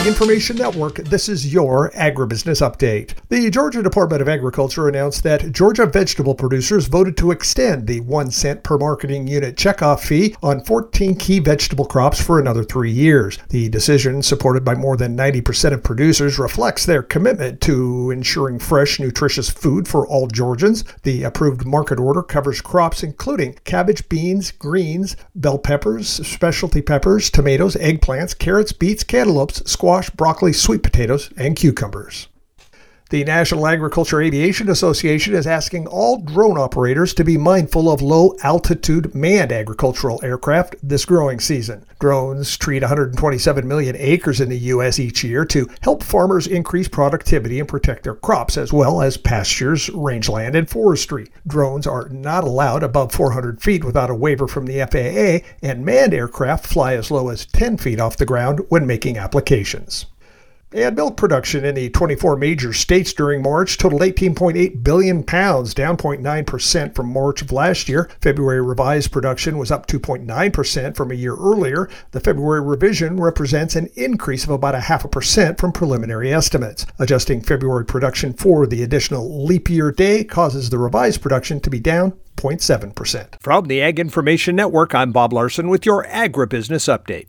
Ag Information Network, this is your Agribusiness Update. The Georgia Department of Agriculture announced that Georgia vegetable producers voted to extend the 1 cent per marketing unit checkoff fee on 14 key vegetable crops for another 3 years. The decision, supported by more than 90% of producers, reflects their commitment to ensuring fresh, nutritious food for all Georgians. The approved market order covers crops including cabbage, beans, greens, bell peppers, specialty peppers, tomatoes, eggplants, carrots, beets, cantaloupes, squash, broccoli, sweet potatoes, and cucumbers. The National Agriculture Aviation Association is asking all drone operators to be mindful of low-altitude manned agricultural aircraft this growing season. Drones treat 127 million acres in the U.S. each year to help farmers increase productivity and protect their crops, as well as pastures, rangeland, and forestry. Drones are not allowed above 400 feet without a waiver from the FAA, and manned aircraft fly as low as 10 feet off the ground when making applications. And milk production in the 24 major states during March totaled 18.8 billion pounds, down 0.9% from March of last year. February revised production was up 2.9% from a year earlier. The February revision represents an increase of about 0.5% from preliminary estimates. Adjusting February production for the additional leap year day causes the revised production to be down 0.7%. From the Ag Information Network, I'm Bob Larson with your Agribusiness Update.